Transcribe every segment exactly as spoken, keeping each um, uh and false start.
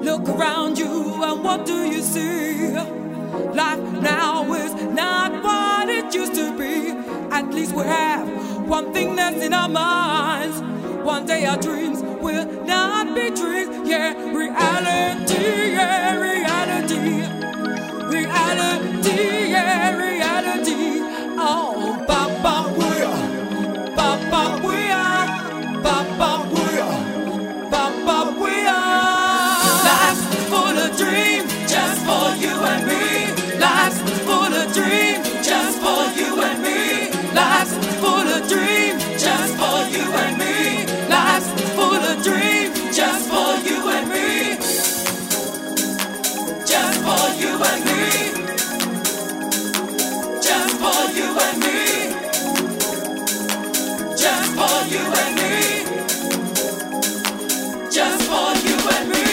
Look around you and what do you see? Life now is not what it used to be. At least we have one thing that's in our minds. One day our dreams will not be dreams. Yeah, reality, yeah, reality. Reality, yeah, reality. Oh, Papa, we are. Papa, we are. Papa, we are. Papa, we are. Life's full of dreams, just for you and me. Life's full of dreams, just for you and me. Life's full of dreams, just for you and me. Life's full of dreams, just for you and me. Just for you and me. Just for you and me. Just for you and me. Just for you and me.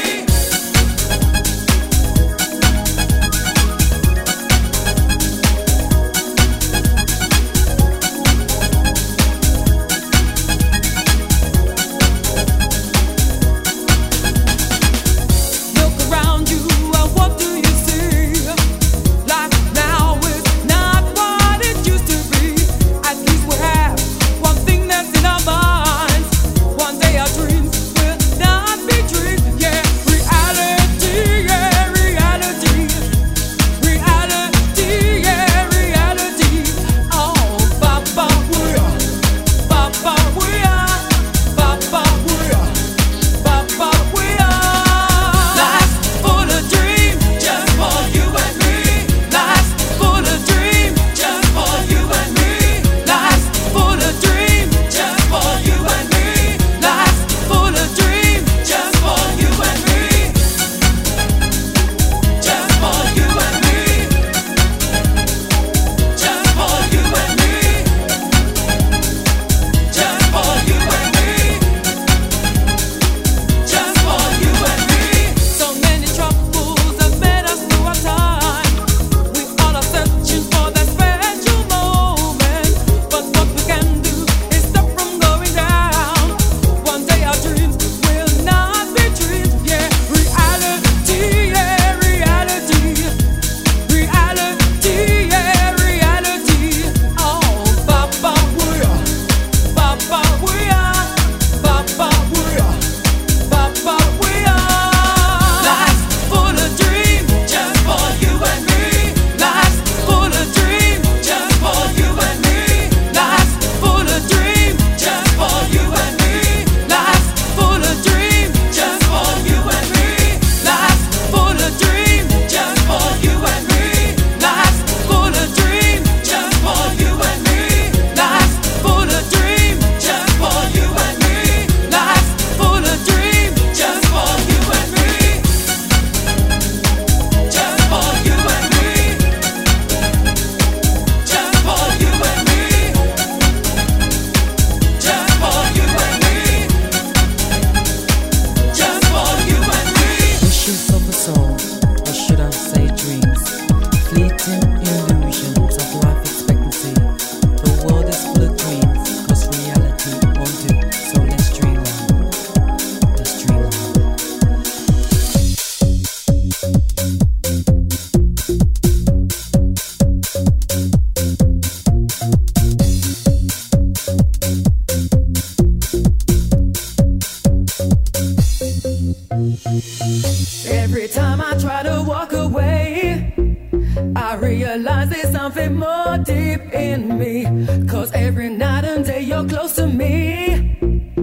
Every time I try to walk away, I realize there's something more deep in me. Cause every night and day you're close to me.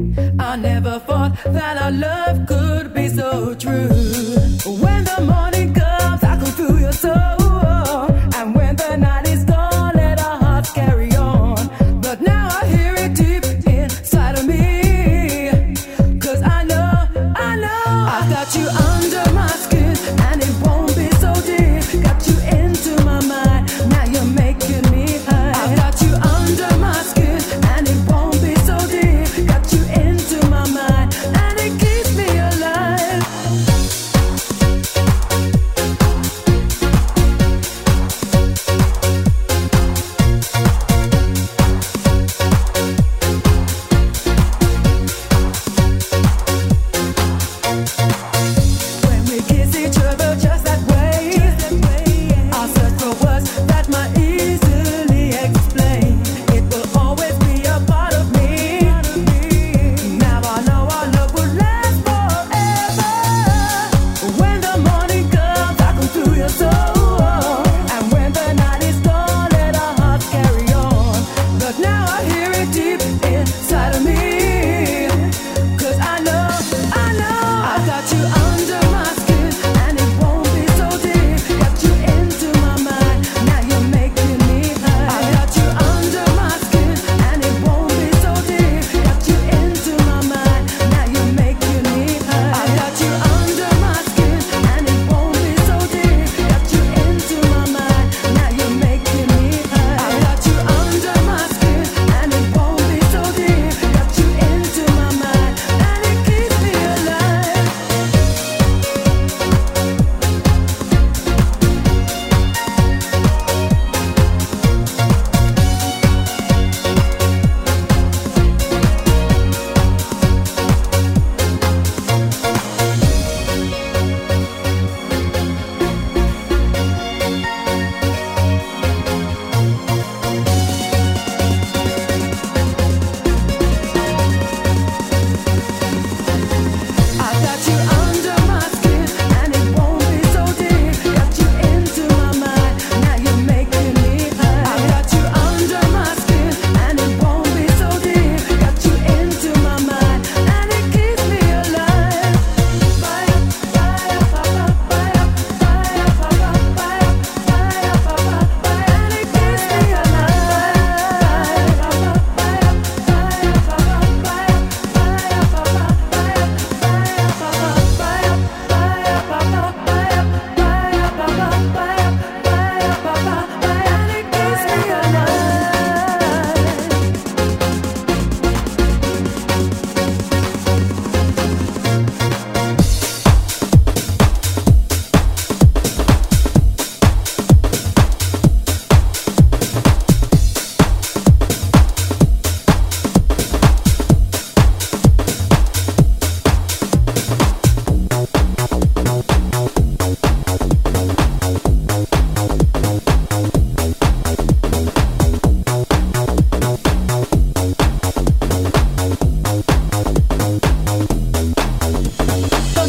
I never thought that our love could be so true. When the morning comes, I can feel your soul. And when the night is gone, let our hearts carry on. But now I hear it deep inside of me. Cause I know, I know I've got you under my skin, and it won't be so deep. Got you into my mind, now you're making me high. I've got you under my skin, and it won't be so deep. Got you into my mind, and it keeps me alive. When we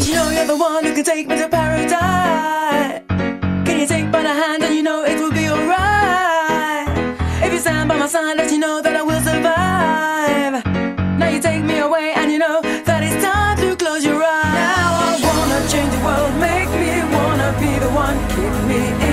Don't you know you're the one who can take me to paradise? Can you take by the hand and you know it will be alright? If you stand by my side, let you know that I will survive. Now you take me away and you know that it's time to close your eyes. Now I wanna change the world, make me wanna be the one, keep me in